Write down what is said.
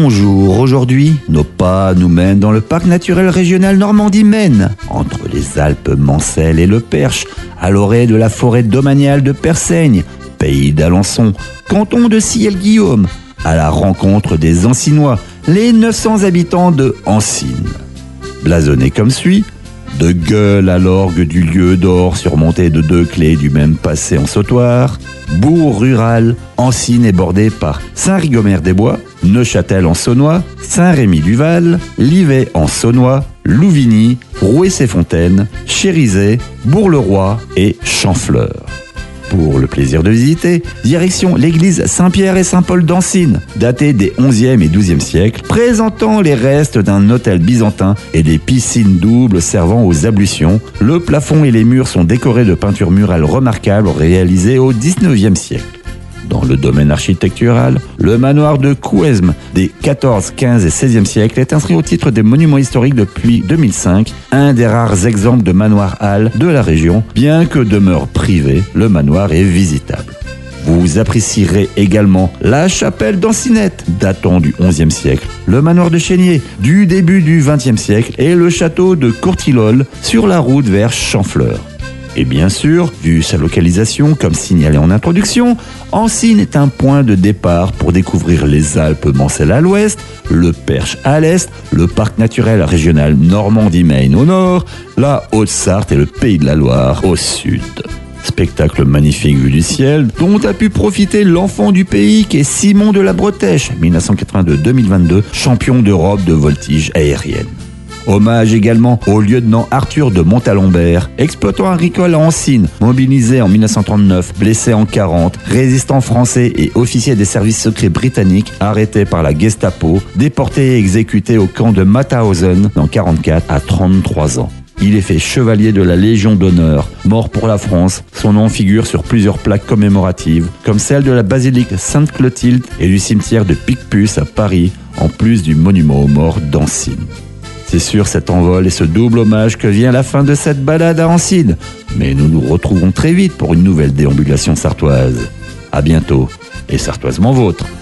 Bonjour, aujourd'hui, nos pas nous mènent dans le parc naturel régional Normandie-Maine, entre les Alpes Mancelles et le Perche, à l'orée de la forêt domaniale de Persaigne, pays d'Alençon, canton de Ciel-Guillaume, à la rencontre des Ancinois, les 900 habitants de Ancines. Blasonnés comme suit, de gueule à l'orgue du lieu d'or surmonté de 2 clés du même passé en sautoir, bourg rural, Ancines est bordé par Saint-Rigomère-des-Bois, Neuchâtel en Saunois, Saint-Rémy-du-Val, Livet en Saunois, Louvigny, Rouet-ses-Fontaines, Chérizay, Bourg-le-Roi et Champfleur. Pour le plaisir de visiter, direction l'église Saint-Pierre et Saint-Paul d'Ancines, datée des 11e et 12e siècles, présentant les restes d'un hôtel byzantin et des piscines doubles servant aux ablutions. Le plafond et les murs sont décorés de peintures murales remarquables réalisées au 19e siècle. Dans le domaine architectural, le manoir de Couesmes des 14, 15 et 16e siècles est inscrit au titre des monuments historiques depuis 2005, un des rares exemples de manoir halles de la région. Bien que demeure privé, le manoir est visitable. Vous apprécierez également la chapelle d'Ancinette, datant du XIe siècle, le manoir de Chénier, du début du XXe siècle, et le château de Courtilol, sur la route vers Champfleur. Et bien sûr, vu sa localisation, comme signalé en introduction, Ancines est un point de départ pour découvrir les Alpes Mancelles à l'ouest, le Perche à l'est, le parc naturel régional Normandie-Maine au nord, la Haute-Sarthe et le Pays de la Loire au sud. Spectacle magnifique vu du ciel, dont a pu profiter l'enfant du pays qui est Simon de la Bretèche, 1982-2022, champion d'Europe de voltige aérienne. Hommage également au lieutenant Arthur de Montalembert, exploitant agricole à Ancines, mobilisé en 1939, blessé en 40, résistant français et officier des services secrets britanniques, arrêté par la Gestapo, déporté et exécuté au camp de Mauthausen en 1944 à 33 ans. Il est fait chevalier de la Légion d'honneur, mort pour la France. Son nom figure sur plusieurs plaques commémoratives, comme celle de la basilique Sainte-Clotilde et du cimetière de Picpus à Paris, en plus du monument aux morts d'Ancines. C'est sur cet envol et ce double hommage que vient la fin de cette balade à Ancines. Mais nous nous retrouvons très vite pour une nouvelle déambulation sartoise. À bientôt, et sartoisement vôtre.